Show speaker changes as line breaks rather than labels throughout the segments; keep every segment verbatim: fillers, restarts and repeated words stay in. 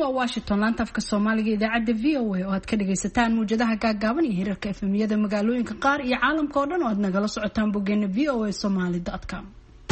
waa Washington laanta afka Soomaaliga idaacada V O A oo aad ka dhageysataan muujadaha gaagaaban iyo hirarka F M-yada magaalooyinka qaar iyo caalamka oo dhan oo aad nagala socotaan boggeena v o a somali dot com.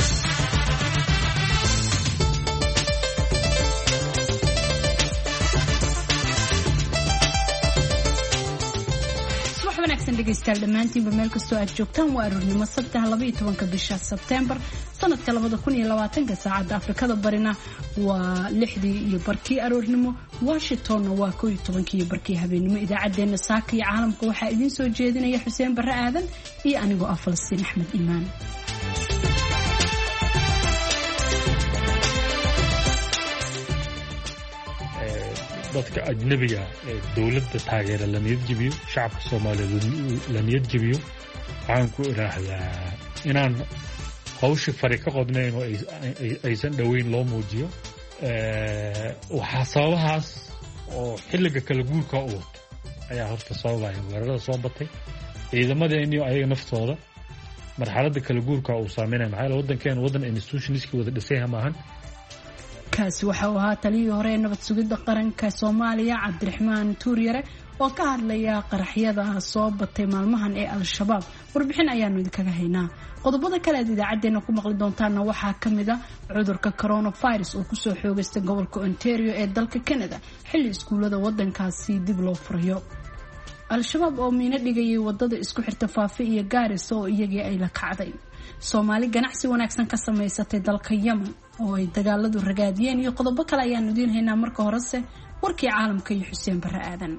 wanaagsan dhageystayaal dhamaantiinba meel kastoo aad joogtaan waa aroornimo sabtaha laba iyo tobanka bisha Sebtembar sanadka labada kun iyo labaatanka saacada Afrikada barina waa lixdii iyo barkii aroornimo Washingtonna waa koob iyo tobankii iyo barkii habeenimo idaacadeena saaka iyo caalamka waxaa idin soo jeedinaya Xuseen Barre Aadan iyo anigoo ah Falastiin Axmed Iimaan.
dadka ajnabiga ee dawladda taageera la niyad jabiyo shacabka Soomaaliyeed la niyad jabiyo waxaan ku iraahdaa inaan hawsha fari ka qodnayn oo aysan dhaweyn loo muujiyo ee waxa sababahaas oo xilliga kala guurka u wato ayaa horta sababaya weerarada soo batay ciidamadeena iyo ayaga naftooda marxaladda kala guurka uu saameynay maxay wadankeena wadan institutionski wada dhisay maahan
kaasi waxa uu ahaa taliyii hore nabad sugidda qaranka Soomaaliya Cabdiraxmaan Tuuryare oo ka hadlaya qaraxyada soo batay maalmahan ee Al-Shabaab warbixin ayaanu idinkaga haynaa qodobada kale ee idaacadeena ku maqli doontaana waxaa kamid ah cudurka coronavirus oo ku soo xoogaystay gobolka Ontario ee dalka Canada xilli iskuulada wadankaasi dib loo furayo Al-Shabaab oo miina dhigay wadada isku xirta Faafi iyo Gaarisa oo iyagii ay la kacday Soomaali ganacsi wanaagsan ka samaysatay dalka Yemen oo ay dagaaladu ragaadiyeen iyo qodobo kale ayaan idin haynaa marka horese warkii caalamka iyo Xuseen Barre Aadan.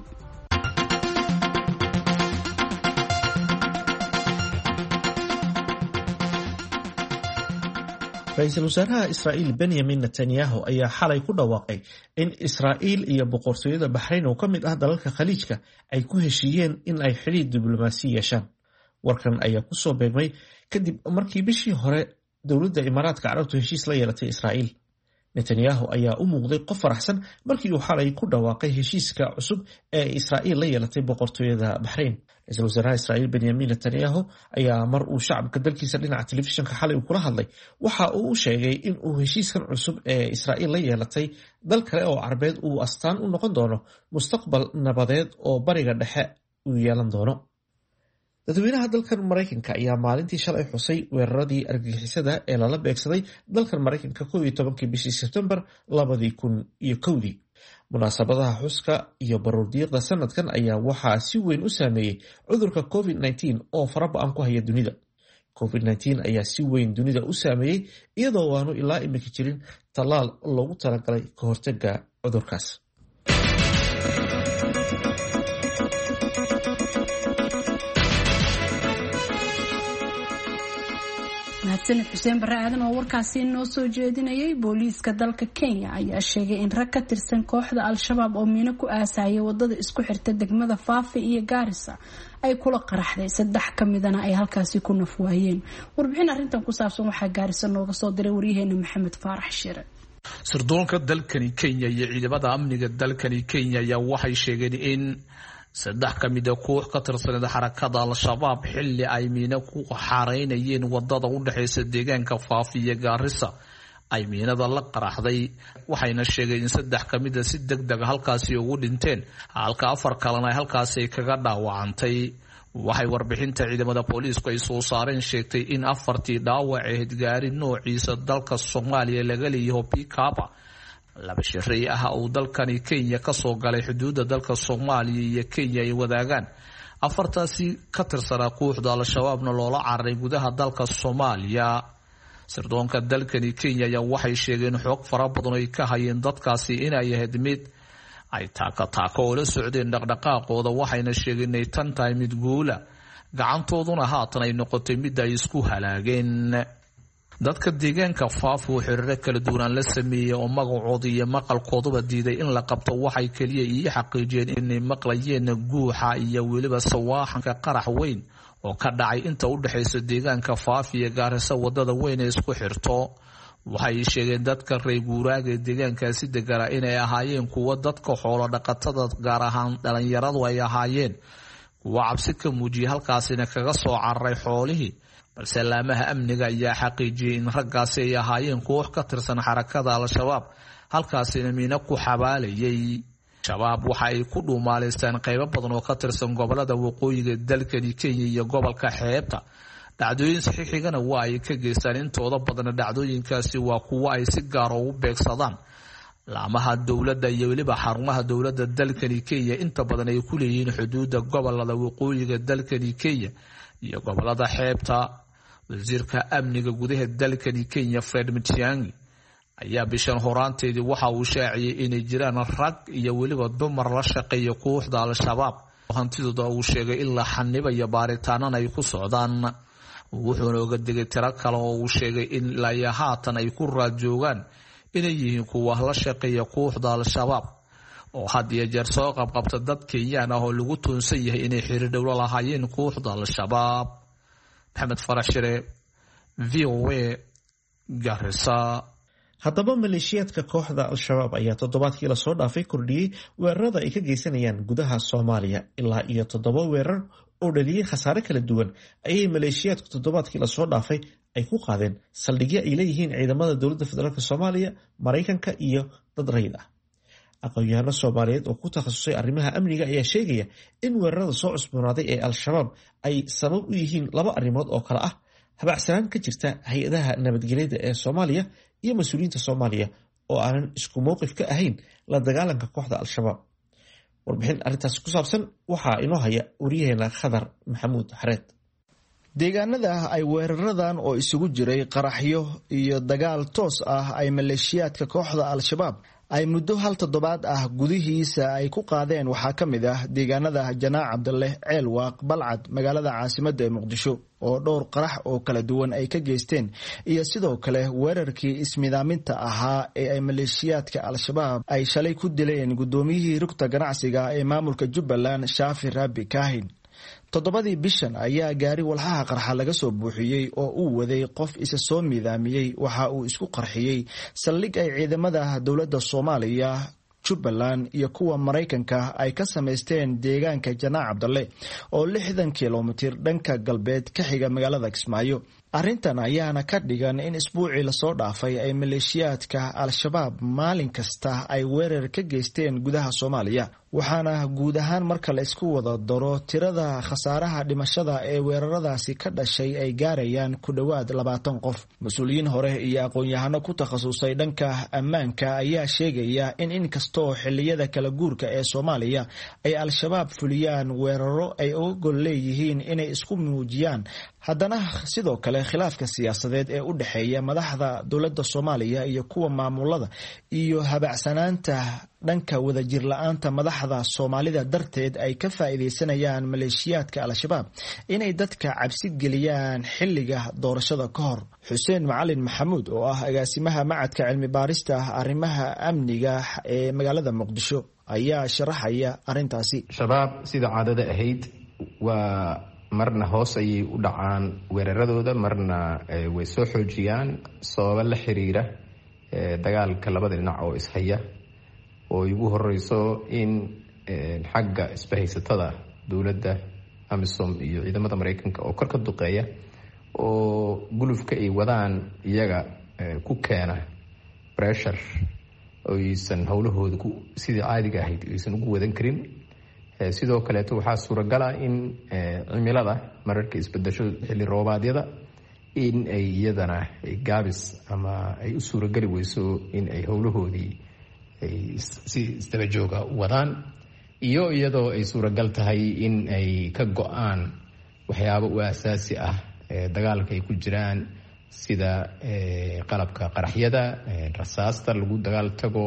Ra'iisul Wasaaraha Israa'iil Benjamin Netanyahu ayaa xalay ku dhawaaqay in Israa'iil iyo boqortooyada Bahrain oo kamid ah dalalka Khaliijka ay ku heshiiyeen in ay xiriir diblomaasi yeeshaan. Warkan ayaa ku soo beegmay kadib markii bishii hore dowladda Imaaraadka Carabtu heshiis la yeelatay Israa'iil. Netanyahu ayaa u muuqday qof faraxsan markii uu xalay ku dhawaaqay heshiiska cusub ee Israa'iil la yeelatay boqortooyada Bahrain. Ra'iisul Wasaaraha Israa'iil Benjamin Netanyahu ayaa mar uu shacabka dalkiisa dhinaca telefishinka xalay kula hadlay waxa uu u sheegay in uu heshiiskan cusub ee Israa'iil la yeelatay dal kale oo Carbeed uu astaan u noqon doono mustaqbal nabadeed oo bariga dhexe uu yeelan doono. dadweynaha dalkan Mareykanka ayaa maalintii shalay xusay weeraradii argagixisada ee lala beegsaday dalkan Mareykanka koob iyo tobankii bishii Sebtembar labada kun iyo kowdii. munaasabadaha xuska iyo baroordiiqda sanadkan ayaa waxaa si weyn u saameeyay cudurka covid nineteen oo faraba'an ku haya dunida. covid nineteen ayaa si weyn dunida u saameeyay iyadoo waanu ilaa imika jirin tallaal loogu talagalay ka hortagga cudurkaas.
mahadsanid Xuseen Barre Aadan oo warkaasi noo soo jeedinayay. booliiska dalka Kenya ayaa sheegay in rag ka tirsan kooxda Al-Shabaab oo miino ku aasayay wadada isku xirta degmada Faafi iyo Gaarisa ay kula qaraxday saddex kamidana ay halkaasi ku nafwaayeen. warbixin arrintan ku saabsan waxaa Gaarisa nooga soo diray waryaheena Maxamed Faarax Shire.
sirdoonka dalkani Kenya iyo ciidamada amniga dalkani Kenya ayaa waxay sheegeen in saddex kamid ah koox ka tirsan xarakada Al-Shabaab xilli ay miina ku xareynayeen wadada u dhaxaysa deegaanka Faafi iyo Gaarisa ay miinada la qaraxday waxayna sheegeen in saddex kamid ah si degdeg ah halkaasi ugu dhinteen halka afar kalena ay halkaasi kaga dhaawacantay. waxay warbixinta ciidamada booliisku ay soo saareen sheegtay in afartii dhaawac ee gaari noociisa dalka Soomaaliya laga leeyahay pick-up laba shirey ah oo dalkani Kenya ka soo galay xuduudda dalka Soomaaliya iyo Kenya ay wadaagaan afartaasi ka tirsan kooxda Al-Shabaabna loola cararay gudaha dalka Soomaaliya. sirdoonka dalkani Kenya ayaa waxay sheegeen xog fara badan oo ka hayeen dadkaasi inay yahay mid ay taaka taaka oo la socdeen dhaqdhaqaaqooda waxayna sheegeen in tan tahay mid guula gacantooduna haatan ay noqotay mid ay isku halaageen. dadka deegaanka Faafi oo xiriir kala duwan la sameeyay oo magacooda iyo maqalkooduba diiday in la qabto waxay kaliya ii xaqiijiyeen inay maqlayeen guuxa iyo weliba sawaaxanka qarax weyn oo ka dhacay inta u dhaxaysa deegaanka Faafi iyo Gaarisa wadada weyn ee isku xirto. waxay sheegeen dadka reer guuraaga deegaankaasi degara inay ahaayeen kuwa dadka xoolo dhaqatada gaar ahaan dhalinyaradu ay ahaayeen kuwa cabsi ka muujiyay halkaasina kaga soo cararay xoolihii balse laamaha amniga ayaa xaqiijiyay in raggaasi ay ahaayeen koox ka tirsan xarakada Al-Shabaab halkaasina miino ku xabaalayay. shabaab waxa ay ku dhuumaaleystaan qaybo badan oo ka tirsan gobolada waqooyiga dalkani Kenya iyo gobolka xeebta. dhacdooyin saxiixigana waa ay ka geystaan, intooda badan dhacdooyinkaasi waa kuwo ay si gaar ah u beegsadaan laamaha dowladda iyo weliba xarumaha dowladda dalkani Kenya, inta badan ay ku leeyihiin xuduudda gobolada waqooyiga dalkani Kenya iyo gobolada xeebta. wasiirka amniga gudaha dalkani Kenya Fred Matiang'i ayaa bishan horaanteedii waxa uu shaaciyay inay jiraan rag iyo weliba dumar la shaqeeya kooxda al-shabaab. hantidooda uu sheegay ilaa xanibaya baaritaanana ay ku socdaan. wuxuuna oga digay tiro kale oo uu sheegay in ilaa haatan ay ku raad joogaan inay yihiin kuwa la shaqeeya kooxda al-shabaab oo had iyo jeer soo qabqabta dad Kenyaan ah oo lagu toonsan yahay inay xiriir dhow la lahaayeen kooxda al-shabaab. Maxamed Farax Shire, V O A, Garissa.
haddaba maleeshiyaadka kooxda al-shabaab ayaa toddobaadkii lasoo dhaafay kordhiyey weerarada ay ka geysanayaan gudaha Soomaaliya. ilaa iyo toddoba weerar oo dhaliyay khasaare kala duwan ayay maleeshiyaadku toddobaadkii lasoo dhaafay ay ku qaadeen saldhigyo ay leeyihiin ciidamada dowladda federaalk Soomaaliya, Maraykanka iyo dad rayid ah. aqoon-yahano Soomaaliyeed oo ku takhasusay arrimaha amniga ayaa sheegaya in weerarada soo cusboonaaday ee al-shabaab ay sabab u yihiin laba arrimood oo kale ah: habacsanaan ka jirta hay-adaha nabadgelyada ee Soomaaliya iyo mas-uuliyiinta Soomaaliya oo aanan isku mowqif ka ahayn la dagaalanka kooxda al-shabaab. warbixin arrintaas ku saabsan waxaa inoo haya wariyaheena Khadar Maxamuud Xareed.
deegaanada ay weeraradan oo isugu jiray qaraxyo iyo dagaal toos ah ay maleeshiyaadka kooxda al-shabaab ay muddo hal toddobaad ah gudihiisa ay ku qaadeen waxaa ka mid ah deegaanada Janaac Cabdalle, Ceelwaaq, Balcad, magaalada caasimadda ee Muqdisho oo dhowr qarax oo kala duwan ay ka geysteen, iyo sidoo kale weerarkii ismidaaminta ahaa ee ay maleeshiyaadka al-shabaab ay shalay ku dileen gudoomiyihii rugta ganacsiga ee maamulka Jubbaland Shaafi Rabbi Kaahin. toddobadii bishan ayaa gaari walxaha qarxa laga soo buuxiyey oo uu waday qof isa soo miidaamiyey. waxa uu isku qarxiyey saldhig ay ciidamada dowladda Soomaaliya, Jubbaland iyo kuwa Maraykanka ay ka samaysteen deegaanka Janaac Cabdalle oo lixdan kilomitir dhanka galbeed ka xiga magaalada Kismaayo. arrintan ayaana ka dhigan in isbuucii lasoo dhaafay ay maleeshiyaadka al-shabaab maalin kasta ay weerar ka geysteen gudaha Soomaaliya, waxaana guud ahaan marka la isku wada daro tirada khasaaraha dhimashada ee weeraradaasi ka dhashay ay gaarayaan ku dhowaad labaatan qof. mas-uuliyiin hore iyo aqoon-yahano ku takhasusay dhanka ammaanka ayaa sheegaya in inkastoo xilliyada kala guurka ee Soomaaliya ay al-shabaab fuliyaan weeraro ay uga gol leeyihiin inay isku muujiyaan, haddana sidoo kale khilaafka siyaasadeed ee u dhexeeya madaxda dowladda Soomaaliya iyo kuwa maamulada iyo habacsanaanta dhanka wadajir la'aanta madaxda Soomaalida darteed ay ka faa'iideysanayaan maleeshiyaadka al-shabaab inay dadka cabsi geliyaan xilliga doorashada ka hor. Xuseen Macalin Maxamuud oo ah agaasimaha macadka cilmi baarista arrimaha amniga ee magaalada Muqdisho ayaa sharaxaya arrintaasi.
shabaab sida caadada ahayd waa marna hoos ayay u dhacaan weeraradooda, marna way soo xoojiyaan sababo la xiriira dagaalka labada dhinac oo ishaya, oo ugu horeyso in xagga isbahaysatada dowladda AMISOM iyo ciidamada Maraykanka oo kor ka duqeeya oo gulufka ay wadaan iyaga ku keena pressure oo aysan howlahooda sidii caadiga ahayd aysan ugu wadan karin. sidoo kaleeto waxaa suuragal ah in cimilada mararka isbedesho xilli roobaadyada in ay iyadana gaabis ama ay u suuragali weyso in ay howlahoodii ay si isdaba jooga wadaan, iyo iyadoo ay suuragal tahay in ay ka go-aan waxyaabo u asaasi ah dagaalka ay ku jiraan sida qalabka qaraxyada, rasaasta lagu dagaal tago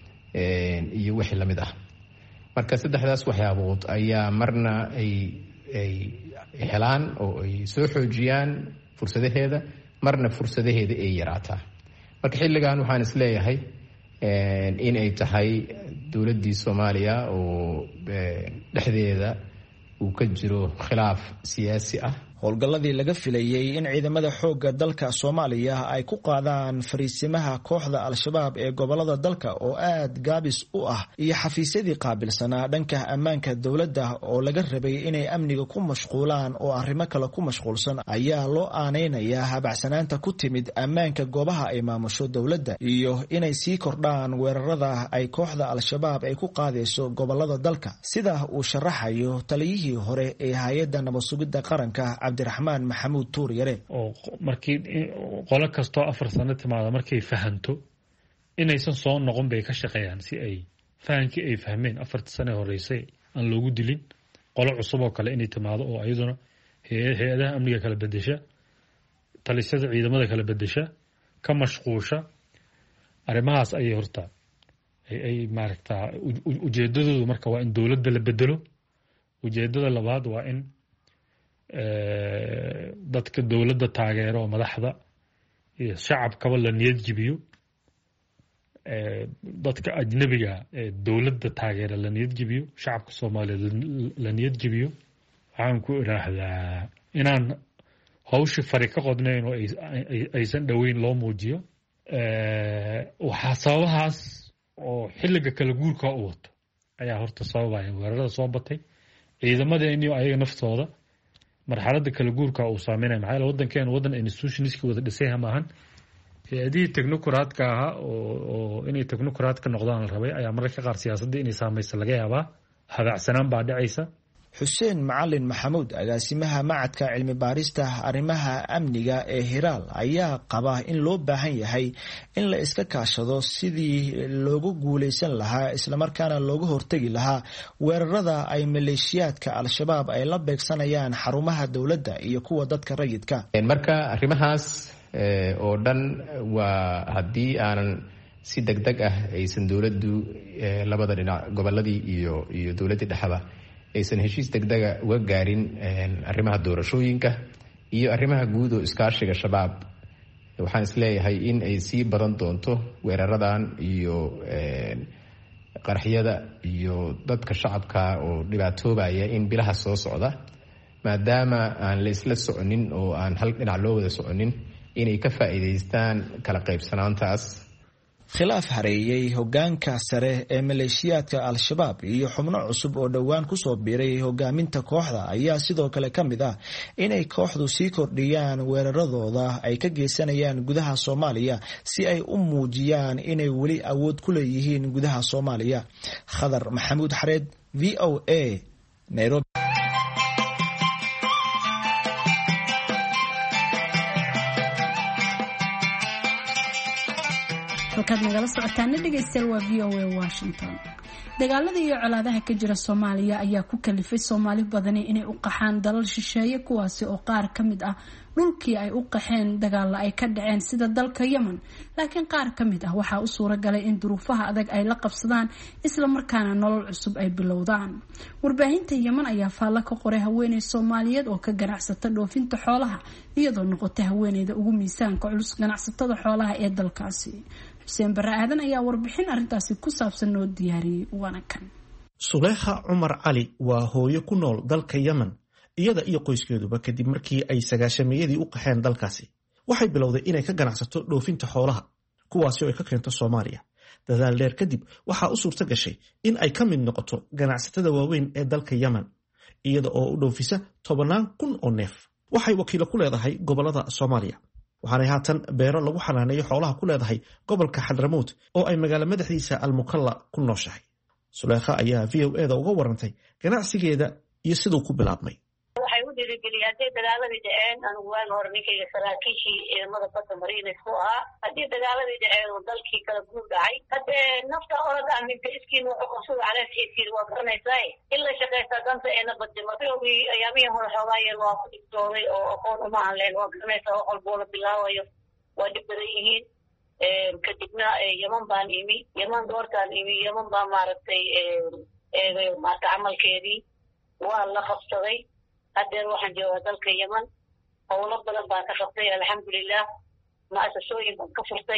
iyo wixii lamid ah. marka saddexdaas waxyaabood ayaa marna ay ay helaan oo ay soo xoojiyaan fursadaheeda, marna fursadaheeda ay yaraataa. marka xilligan waxaan is leeyahay in ay tahay dowladdii Soomaaliya oo dhexdeeda uu ka jiro khilaaf siyaasi ah.
howlgalladii laga filayey in ciidamada xoogga dalka Soomaaliya ay ku qaadaan fariisimaha kooxda al-shabaab ee gobolada dalka oo aad gaabis u ah iyo xafiisyadii qaabilsanaa dhanka ammaanka dowladda oo laga rabay inay amniga ku mashquulaan oo arrimo kale ku mashquulsan ayaa loo aaneynayaa habacsanaanta ku timid ammaanka goobaha ay maamusho dowladda iyo inay sii kordhaan weerarada ay kooxda al-shabaab ay ku qaadayso gobolada dalka sida uu sharaxayo taliyihii hore ee hay'adda nabad sugidda qaranka Cabdiraxmaan Maxamuud Tuuryare
oo markii qolo kasto afar sano timaada markay fahanto inaysan soo noqon bay ka shaqeeyaan si ay fahankii ay fahmeen afartii sano horeysay aan loogu dilin qolo cusub oo kale inay timaado oo ayaduna hay'adaha amniga kala bedesha talisada ciidamada kala bedesha ka mashquusha arrimahaas ayay horta ay maaragtaa ujeedadoodu marka waa in dowladda la bedelo ujeedada labaad waa in dadka dowladda taageero oo madaxda iyo shacabkaba la niyad jibiyo dadka ajnabiga ee dowladda taageera la niyad jibiyo shacabka Soomaaliyeed la niyad jibiyo waxaan ku iraahdaa inaan hawshi fari ka qodnayn oo aysan dhaweyn loo muujiyo waxa sababahaas oo xilliga kala guurka u wato ayaa horta sababaya weerarada soo batay ciidamada inay ayaga naftooda marxaladda kala guurka uu saameynay maxay la wadankeena wadan institutionist wada dhisay maahan hay'adihii technocratka ah oo inay technocrat ka noqdaan rabay ayaa mararka qaar siyaasadda inay saameeyso laga yaabaa habacsanaan baa dhacaysa
Xuseen Macalin Maxamuud agaasimaha macadka cilmi baarista arrimaha amniga ee Hiraal ayaa qaba in loo baahan yahay in la iska kaashado sidii loogu guuleysan lahaa isla markaana looga hortagi lahaa weerarada ay maleeshiyaadka al-shabaab ay la beegsanayaan xarumaha dowladda iyo kuwa dadka rayidka
marka arrimahaas oo dhan waa haddii aanan si degdeg ah aysan dowladdu labada dhinac goboladii iyo iyo dowladda dhexda aysan heshiis degdega uga gaarin arrimaha doorashooyinka iyo arrimaha guud oo iskaashiga shabaab waxaan isleeyahay in ay sii badan doonto weeraradan iyo qaraxyada iyo dadka shacabka oo dhibaatoobaya in bilaha soo socda maadaama aan la isla soconin oo aan hal dhinac loo wada soconin inay ka faa'iidaystaan kala qaybsanaantaas
khilaaf hareeyay hoggaanka sare ee maleeshiyaadka al-shabaab iyo xubno cusub oo dhowaan ku soo biiray hoggaaminta kooxda ayaa sidoo kale ka mid ah inay kooxdu sii kordhiyaan weeraradooda ay ka geysanayaan gudaha Soomaaliya si ay u muujiyaan inay weli awood ku leeyihiin gudaha Soomaaliya Khadar Maxamuud Xareed V O A Nairobi
halkaad nagala socotaana dhegaystayaal waa v o a Washington. dagaalada iyo colaadaha ka jira Soomaaliya ayaa ku kalifay Soomaali badani inay u qaxaan dalal shisheeye kuwaasi oo qaar ka mid ah dhulkii ay u qaxeen dagaalo ay ka dhaceen sida dalka Yemen laakiin qaar ka mid ah waxa uu suura galay in duruufaha adag ay la qabsadaan isla markaana nolol cusub ay bilowdaan warbaahinta Yemen ayaa faalla ka qoray haweeney Soomaaliyeed oo ka ganacsata dhoofinta xoolaha iyadoo noqotay haweeneyda ugu miisaanka culus ganacsatada xoolaha ee dalkaasi Xuseen Barre Aadan ayaa warbixin arintaasi ku saabsan noo diyaariyay waana kan
Suleekha Cumar Cali waa hooyo ku nool dalka Yemen iyada iyo qoyskeeduba kadib markii ay sagaashameeyadii u qaxeen dalkaasi waxay bilowday inay ka ganacsato dhoofinta xoolaha kuwaasi oo ay ka keento Soomaaliya dadaal dheer kadib waxa u suurta gashay in ay ka mid noqoto ganacsatada waaweyn ee dalka Yemen iyada oo u dhoofisa tobanaan kun oo neef waxay wakiilo ku leedahay gobolada Soomaaliya waxaanay haatan beero lagu xanaaneeyo xoolaha ku leedahay gobolka Xadramuut oo ay magaalo madaxdiisa Al-Mukalla ku nooshahay Suleekha ayaa V O A da uga warantay ganacsigeeda iyo sidoo ku bilaabmay
waxay u dhiirigeliyay hadii dagaaladii dhaceen anigu waan hor ninkayga saraakiishii ciidamada badda mariinay ku ahaa hadii dagaaladii dhaceen oo dalkii kala guur dhacay hadee nafta orad aminta iskiin wuxuu qosol calaashiisii waa garanaysaa in la shaqeysta danta ee nabadda markii ayaamihii hore xoolaayeen waa ku dhigtooday oo aqoon uma aan leen waa garanaysaa wax walbo la bilaabayo waa dhib badan yihiin kadibna Yemen baan imi Yemen doortaan imi Yemen baa maaragtay maarta camalkeedii waa la qabsaday haddeer waxaan joogaa dalka Yemen howlo badan baan ka qabtay alxamdulilah mu'asasooyin baan ka furtay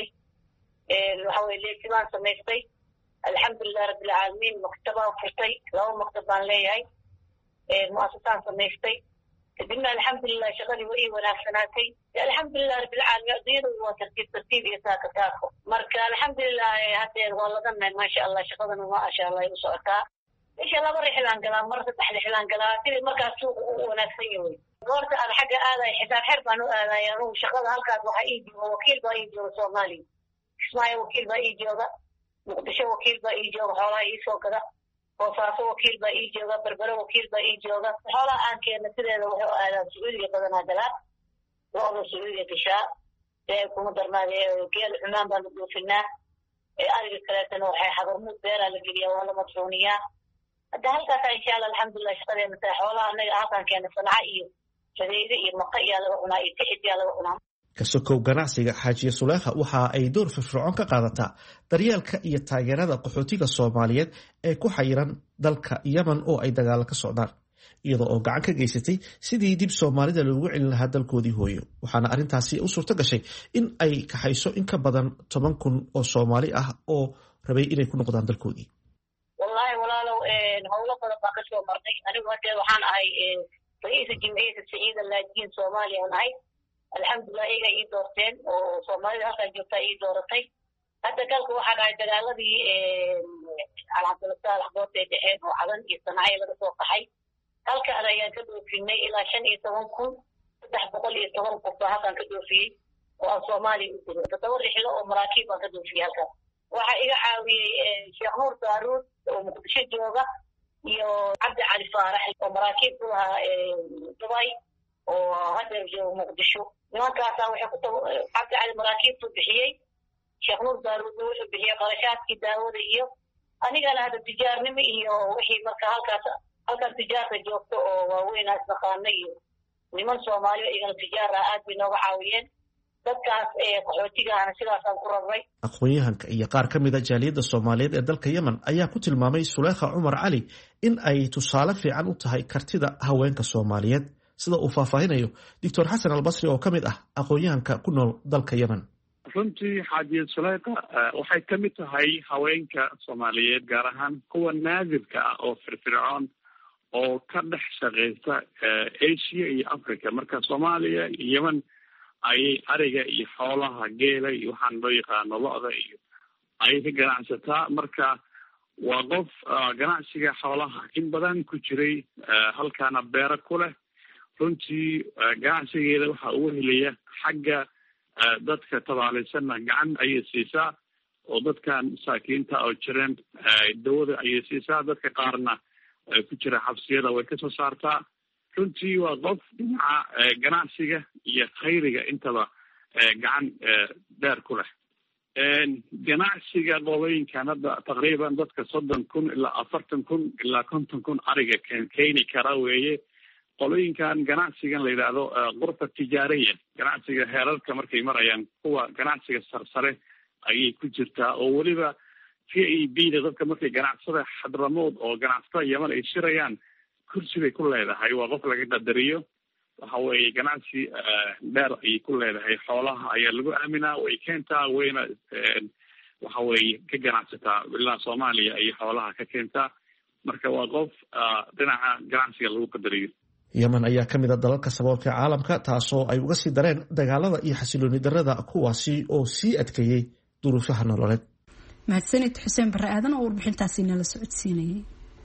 waxa weeye leesi baan samaystay alxamdulilah rabbil caalamiin maktabaan furtay laba maktab baan leeyahay mu'asasaan samaystay kadibna alxamdulilah shaqadii way ii wanaagsanaatay alxamdulilah rabbilcaalamiin ardayadu waa tartiib tartiib iyo saaka saako marka alxamdulilah haddeer waa ladanay maasha allah shaqadana maasha allah ay u socotaa isha laba rixlaan galaa mar saddex rixlaan galaa sidii markaas suuqa u wanaagsan yahay goorta aan xagga aadayo xisaab xer baan u aadaya anugu shaqada halkaas waxaa ii jooga wakiil baa ii jooga soomaaliya kismaayo wakiil baa ii jooga muqdisho wakiil baa ii jooga xoolaha iisoo gada boosaaso wakiil baa ii jooga berbero wakiil baa ii jooga xoolaha aan keena sideeda waxay u aadaan sacuudiga badanaa galaa lo-da sacuudiga gashaa ee kuma darnaade geel cumaan baan la dhoofinaa ariga kaleetana waxay habarmuud beeraa la geliyaa waa la madfuuniyaa hadda halkaasa insha allah alxamdulilah shaqadeena tahay xoolaha anaga halkaan keena sanaca iyo sadeyde iyo maqa iyaa laga cunaa iyo tixid yaa laga cunaa
kasokow ganacsiga xaajiye suleekha waxa ay door firfircoon ka qaadataa daryeelka iyo taageerada qaxootiga soomaaliyeed ee ku xayiran dalka yemen oo ay dagaalo ka socdaan iyadoo oo gacan ka geysatay sidii dib soomaalida loogu celin lahaa dalkoodii hooyo waxaana arrintaasi u suurto gashay in ay kaxayso in ka badan toban kun oo soomaali ah oo rabay inay ku noqdaan dalkoodii
wallahi walaalow howlo badan baa kasoo marnay anigu hadee waxaan ahay ra-iisa jimciyada saciida laajiin soomaaliya aan ahay alxamdulilah iyaga ii doorteen oo soomaalida halkaan joogtaa ii dooratay hadda galka waxaa dhahay dagaaladii alcabdulasaalax boortay dhexeen oo cadan iyo sanacyo laga soo qaxay halkaan ayaan ka dhoofinay ilaa shan iyo toban kun saddex boqol iyo toban qof baa halkaan ka dhoofiyey oo aan soomaaliya u jiro toddoba rixlo oo maraakiib baan ka dhoofiyey halkaan waxaa iga caawiyey sheekh nuur daaruud oo muqdisho jooga iyo cabdi cali faarax oo maraakiib ku lahaa dubay oo haddeer jooga muqdisho nimankaasaa waxay ku taba cabdi cali maraakiibtuu bixiyey sheekh nuur daaruudna wuxuu bixiyey qarashaadkii daawada iyo anigana hadda tijaarnimo iyo wixii marka halkaas halkan tijaarka joogto oo waaweynaa isnaqaana iyo niman soomaaliya igana tijaara aad bay nooga caawiyeen dadkaas ee qaxootigaana sidaasaan ku rabnay
aqoon-yahanka iyo qaar ka mida jaaliyadda soomaaliyeed ee dalka yemen ayaa ku tilmaamay suleekha cumar cali in ay tusaale fiican u tahay kartida haweenka soomaaliyeed sida uu faahfaahinayo doctor xasan albasri oo ka mid ah aqoon-yahanka ku nool dalka yemen
runtii xaajiye suleekha waxay ka mid tahay haweenka soomaaliyeed gaar ahaan kuwa naadirka ah oo firfircoon oo ka dhex shaqeysa asia iyo africa marka soomaaliya iyo yemen ayay ariga iyo xoolaha geela iyo waxaan loo yaqaano lo-da iyo ayay ka ganacsataa marka waa qof ganacsiga xoolaha in badan ku jiray halkaana beero ku leh runtii ganacsigeeda waxaa ugu helaya xagga dadka tabaalaysanna gacan ayay siisaa oo dadkan masaakiinta oo jireen dawada ayay siisaa dadka qaarna ku jira xabsiyada way kasoo saartaa runtii waa qof dhinaca ganacsiga iyo khayriga intaba gacan dheer ku leh ganacsiga qolooyinkan hadda taqriiban dadka soddon kun ilaa afartan kun ilaa konton kun ariga keeni kara weeye qolooyinkan ganacsigan la yidhaahdo qurfa tijaariya ganacsiga heerarka markay marayaan kuwa ganacsiga sarsare ayay ku jirtaa oo weliba v a b da dadka markay ganacsada xadramood oo ganacsatada yemen ay shirayaan kursi bay ku leedahay waa qof laga qadariyo waxa weeye ganacsi dheer ayay ku leedahay xoolaha ayaa lagu aaminaa way keentaa wayna waxa weeye ka ganacsataa ilaa soomaaliya ayay xoolaha ka keentaa marka waa qof dhinaca ganacsiga lagu qadariyo
yemen ayaa ka mid a dalalka saboolka caalamka taasoo ay uga sii dareen dagaalada iyo xasilooni darada kuwaasi oo sii adkeeyey duruufaha nololeed
mahadsanid xuseen barre aadan oo warbixintaasi nala socodsiinayay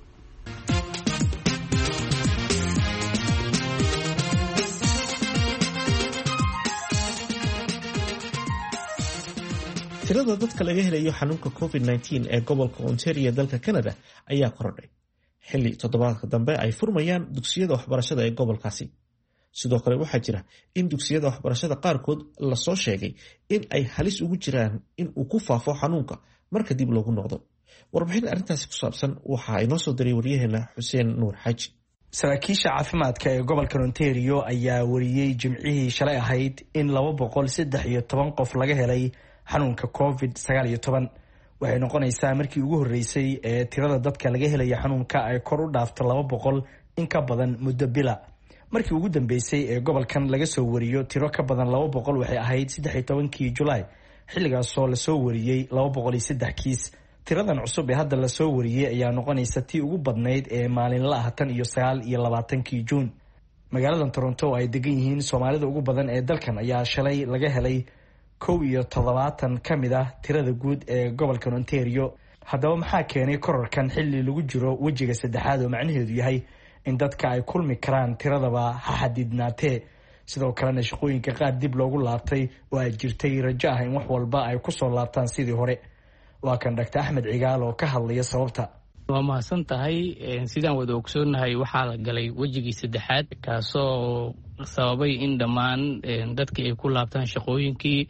tirada dadka laga helayo xanuunka covid nineteen ee gobolka ontario dalka canada ayaa korodhay xilli toddobaadka dambe ay furmayaan dugsiyada waxbarashada ee gobolkaasi sidoo kale waxaa jira in dugsiyada waxbarashada qaarkood lasoo sheegay in ay halis ugu jiraan in uu ku faafo xanuunka marka dib loogu noqdo warbixin arrintaasi ku saabsan waxa ay noo soo diray waryaheena xuseen nuur xaaji
saraakiisha caafimaadka ee gobolka ontario ayaa wariyey jimcihii shalay ahayd in laba boqol saddex iyo toban qof laga helay xanuunka covid sagaal iyo toban waxay noqonaysaa markii ugu horreysay ee tirada dadka laga helaya xanuunka ay kor u dhaafto laba boqol in ka badan muddo bila markii ugu dambeysay ee gobolkan laga soo wariyo tiro ka badan laba boqol waxay ahayd saddex iyo tobankii julaay xilligaasoo lasoo wariyey laba boqol iyo saddex kiis tiradan cusub ee hadda lasoo wariyey ayaa noqonaysa tii ugu badnayd ee maalinla ah tan iyo sagaal iyo labaatankii juun magaalada Toronto oo ay degan yihiin Soomaalida ugu badan ee dalkan ayaa shalay laga helay kow iyo toddobaatan ka mid ah tirada guud ee gobolka Ontario. Haddaba maxaa keenay kororkan xilli lagu jiro wajiga saddexaad oo macnaheedu yahay in dadka ay kulmi karaan tiradaba ha xadidnaatee, sidoo kalena shaqooyinka qaar dib loogu laabtay oo ay jirtay rajo ah in wax walba ay ku soo laabtaan sidii hore. Waa kan Doctor Axmed Cigaal oo ka hadlaya sababta.
waa mahadsan tahay. Sidaan wada ogsoonahay waxaa la galay wejigii saddexaad kaasoo sababay in dhammaan dadkii ay ku laabtaan shaqooyinkii,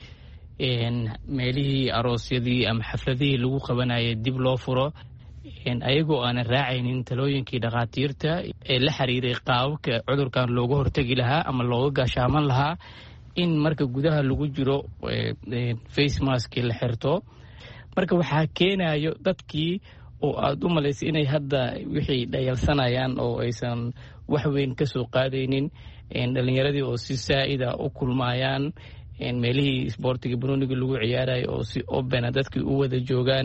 meelihii aroosyadii ama xafladihii lagu qabanayay dib loo furo, ayagoo aanan raacaynin talooyinkii dhakhaatiirta ee la xiriiray qaababka cudurkan looga hortegi lahaa ama looga gaashaaman lahaa, in marka gudaha lagu jiro face maskii la xirto. Marka waxaa keenayo dadkii oo aada u malaysay inay hadda wixii dhayalsanayaan oo aysan wax weyn ka soo qaadaynin, dhalinyaradii oo si saa'ida u kulmayaan, meelihii isboortiga banooniga lagu ciyaarayo oo si obena dadkii u wada joogaan.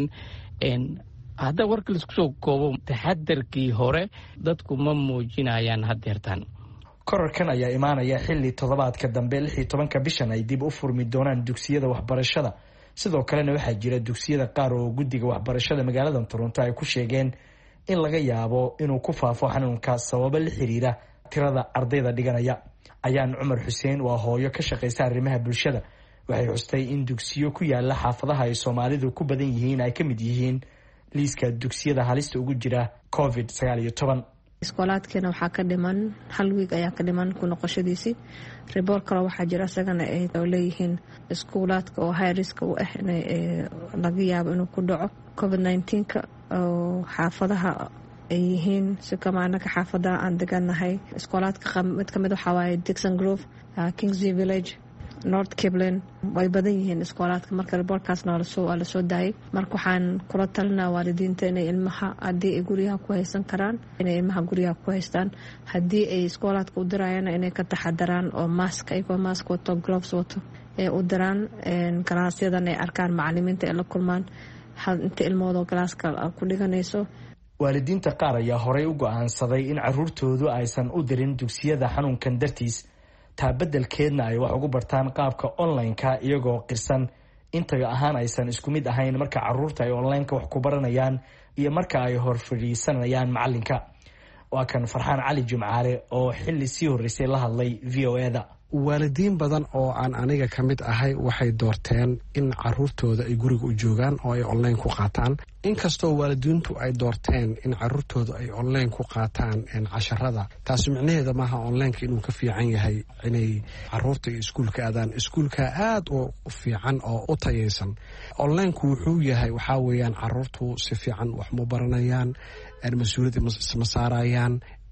Hadda warka laisku soo koobo, taxadarkii hore dadku ma muujinayaan haddeertaan.
kororkan ayaa imaanaya xilli toddobaadka dambe lix iyo tobanka bishan ay dib u furmi doonaan dugsiyada waxbarashada. sidoo kalena waxaa jira dugsiyada qaar oo guddiga waxbarashada magaalada Toronto ay ku sheegeen in laga yaabo inuu ku faafo xanuunka sababo la xiriira tirada ardayda dhiganaya. Ayaan Cumar Xuseen waa hooyo ka shaqeysa arrimaha bulshada. Waxay xustay in dugsiyo ku yaala xaafadaha ay Soomaalidu ku badan yihiin ay ka mid yihiin liiska dugsiyada halista ugu jira covid sagaal iyo toban.
iskoolaadkeena waxaa ka dhiman hal wiig ayaa ka dhiman ku noqoshadiisii. report kale waxaa jira isagana ay leeyihiin iskoolaadka oo high risk u ah in laga yaabo inuu ku dhaco covid nineteen-ka oo xaafadaha ay yihiin si kama anaka xaafadaha aan deganahay. iskoolaadka mid ka mid waxaa waaye Dixon Grove, Kingsview Village, North Kiblen, way badan yihiin iskoolaadka. marka reportkaasna waa lasoo waa lasoo daayay. marka waxaan kula talinaa waalidiinta inay ilmaha haddii ay guryaha ku haysan karaan inay ilmaha guryaha ku haystaan, haddii ay iskoolaadka u dirayaan inay ka taxadaraan oo mask ayagoo mask wato, gloves wato ee u diraan. galaasyadan ay arkaan macalimiinta ay la kulmaan inta ilmahooda galaaska ku dhiganayso.
waalidiinta qaar ayaa horey u go'aansaday in caruurtoodu aysan u dirin dugsiyada xanuunkan dartiis, taa beddelkeedna ay wax ugu bartaan qaabka online-ka iyagoo qirsan intaga ahaan aysan isku mid ahayn marka caruurta ay online-ka wax ku baranayaan iyo marka ay hor fadhiisanayaan macalinka. waa kan Farxaan Cali Jumcaale oo xilli sii horreysay la hadlay V O A-da.
waalidiin badan oo aan aniga ka mid ahay waxay doorteen in caruurtooda ay guriga u joogaan oo ay online ku qaataan, inkastoo waalidiintu ay doorteen in caruurtooda ay online ku qaataan casharada. taasi micnaheeda maaha onlineka inuu ka fiican yahay inay caruurta iyo iskuulka aadaan. iskuulka aad u fiican oo u tayaysan. onlineku wuxuu yahay waxaa weeyaan caruurtu si fiican wax ma baranayaan, mas-uuliyadda ma saarayaan.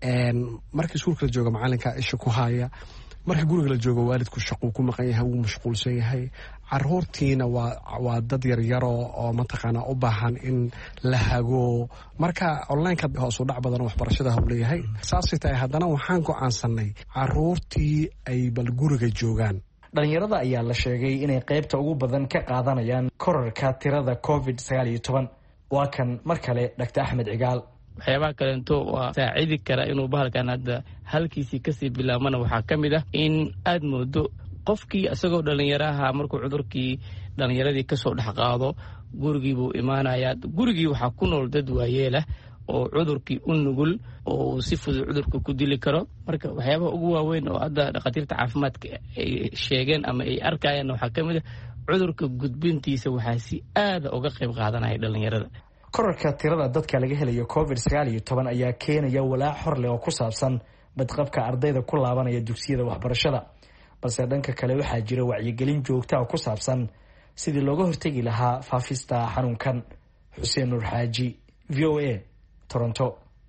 marka iskuulka la jooga macalinka isha ku haya, marka guriga la joogo waalidku shaquu ku maqan yahay, wuu mashquulsan yahay. caruurtiina waa waa dad yaryaro oo mataqaanaa u baahan in la hago. marka onlineka hoos u dhac badan waxbarashada hau leeyahay. saasay tahay haddana waxaan go'aansanay caruurtii ay bal guriga joogaan.
dhalinyarada ayaa la sheegay inay qaybta ugu badan ka qaadanayaan korarka tirada covid sagaal iyo toban. waa kan mar kale Doctor Axmed Cigaal.
waxyaabaha kaleento waa saacidi kara inuu bahalkan hadda halkiisii kasii bilaabmana waxaa ka mid ah in aad moodo qofkii isagoo dhalinyaraha markuu cudurkii dhalinyaradii kasoo dhex qaado gurigiibuu imaanayaa. gurigii waxaa ku nool dad waayeelah oo cudurkii u nugul oo si fudud cudurka ku dili karo. marka waxyaabaha ugu waaweyn oo hadda dhakhaatiirta caafimaadka ay sheegeen ama ay arkayaan waxaa ka mid ah cudurka gudbintiisa waxaa si aada uga qayb qaadanaya dhalinyarada.
korarka tirada dadka laga helayo covid sagaal iyo toban ayaa keenaya walaac hor leh oo ku saabsan badqabka ardayda ku laabanaya dugsiyada waxbarashada. balse dhanka kale waxaa jira wacyigelin joogta oo ku saabsan sidii looga hortegi lahaa faafista xanuunkan. Xuseen Nuur Xaaji, V O A, Toronto.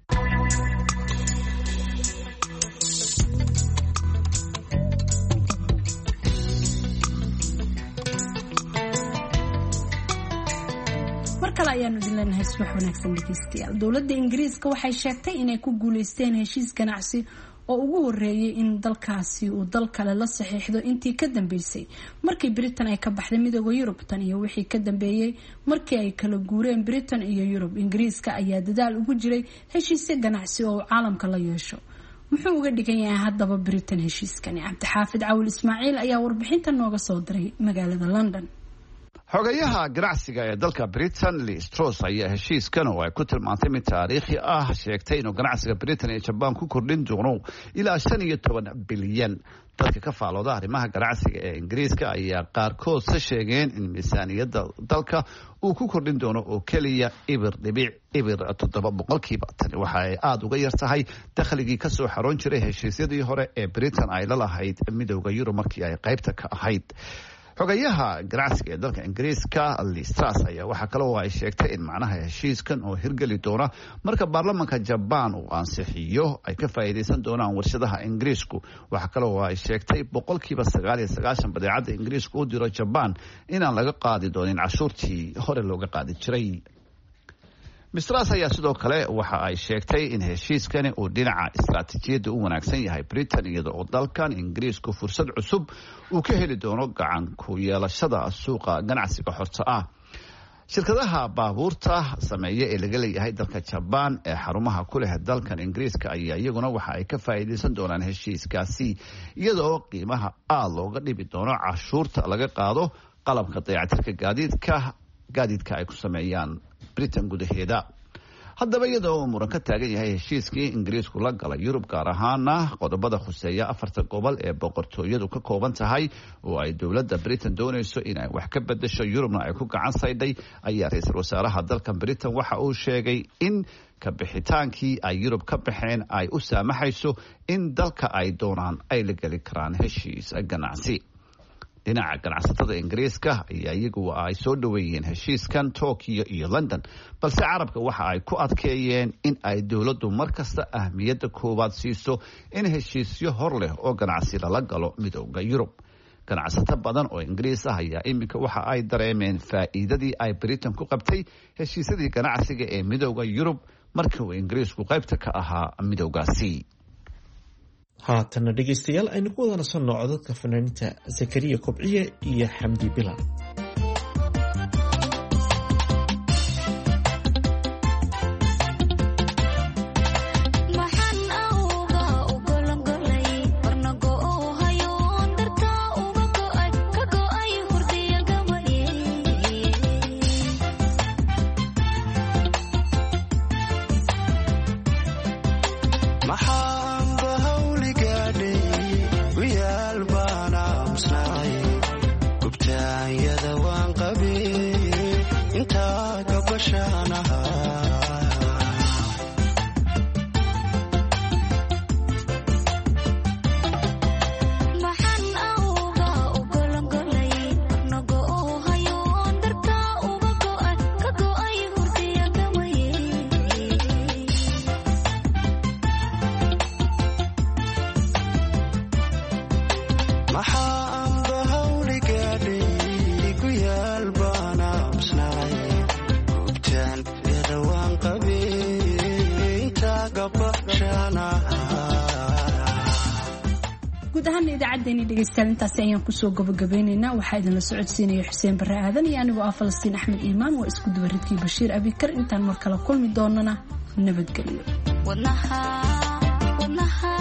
ayaanu idin leenahay subax wanaagsan dhegeystayaal. dowladda Ingiriiska waxay sheegtay inay ku guuleysteen heshiis ganacsi oo ugu horeeyay in dalkaasi uu dal kale la saxiixdo intii ka dambeysay markii Britain ay ka baxday midowga Yurub. tan iyo wixii ka dambeeyay markii ay kala guureen Britain iyo Yurub, Ingiriiska ayaa dadaal ugu jiray heshiisyo ganacsi oo caalamka la yeesho. muxuu uga dhigan yahay haddaba Britain heshiiskani? Cabdixaafid Cawil Ismaaciil ayaa warbixinta nooga soo diray magaalada London.
xogayaha ganacsiga ee dalka Britain Liz Truss ayaa heshiiskan oo ay ku tilmaantay mid taariikhi ah sheegtay inuu ganacsiga Britain iyo Japan ku kordhin doono ilaa shan iyo toban bilyan. dadka ka faalooda arrimaha ganacsiga ee Ingiriiska ayaa qaarkood sa sheegeen in miisaaniyadda dalka uu ku kordhin doono oo kaliya ibir dhibic ibir toddoba boqolkiiba. tani waxa ay aada uga yar tahay dakhligii ka soo xaroon jiray heshiisyadii hore ee Britain ay la lahayd midowda Yurub markii ay qaybta ka ahayd. xogayaha ganacsiga ee dalka Ingiriiska Liz Truss ayaa waxa kale oo ay sheegtay in macnaha heshiiskan oo hirgeli doona marka baarlamaanka Japan uu ansixiyo ay ka faa'iideysan doonaan warshadaha Ingiriisku. waxa kale oo ay sheegtay boqolkiiba sagaal iyo sagaashan badeecada Ingiriisku u diro Japan inaan laga qaadi doonin cashuurtii hore looga qaadi jiray. Miz Truss ayaa sidoo kale waxa ay sheegtay in heshiiskani uu dhinaca istiraatiijiyadda u wanaagsan yahay Britain iyada oo dalkan Ingiriisku fursad cusub uu ka heli doono gacan ku yeelashada suuqa ganacsiga xorta ah. shirkadaha baabuurta sameeya ee laga leeyahay dalka Japan ee xarumaha ku leh dalkan Ingiriiska ayaa iyaguna waxa ay ka faa'iideysan doonaan heshiiskaasi iyada oo qiimaha aad looga dhibi doono cashuurta laga qaado qalabka dayactirka gaadiidka gaadiidka ay ku sameeyaan Britain gudaheeda. haddaba iyada oo muran ka taagan yahay heshiiskii Ingiriisku la galay Yurub gaar ahaana qodobada khuseeya afarta gobol ee boqortooyadu ka kooban tahay oo ay dowladda Britain doonayso in ay wax ka bedesho Yurubna ay ku gacan saydhay ayaa ra'iisul wasaaraha dalka Britain waxa uu sheegay in ka bixitaankii ay Yurub ka baxeen ay u saamaxayso in dalka ay doonaan ay la geli karaan heshiis ganacsi. dhinaca ganacsatada Ingiriiska ayaa iyagu ay soo dhaweeyeen heshiiskan Tokyo iyo London balse carabka waxa ay ku adkeeyeen in ay dowladdu markasta ahmiyadda koowaad siiso in heshiisyo hor leh oo ganacsi lala galo midowda Yurub. ganacsato badan oo Ingiriis ah ayaa iminka waxa ay dareemeen faa'iidadii ay Britain ku qabtay heshiisyadii ganacsiga ee midowda Yurub markii uu Ingiriisku qaybta ka ahaa midowgaasi.
haatana dhegaystayaal aynu ku wada nasanno codadka fanaaniinta Zakariya Kobciye iyo Xamdi Bilal.
guud ahaan idaacadeena dhegeystayaal intaasi ayaan kusoo gabagabeynaynaa. waxaa idinla socodsiinaya Xuseen Barre Aadan iyo anigoo ah Falastiin Axmed Iimaan. waa isku dubaridkii Bashiir Abikar. intaan mar kale kulmi doonana nabadgelyo.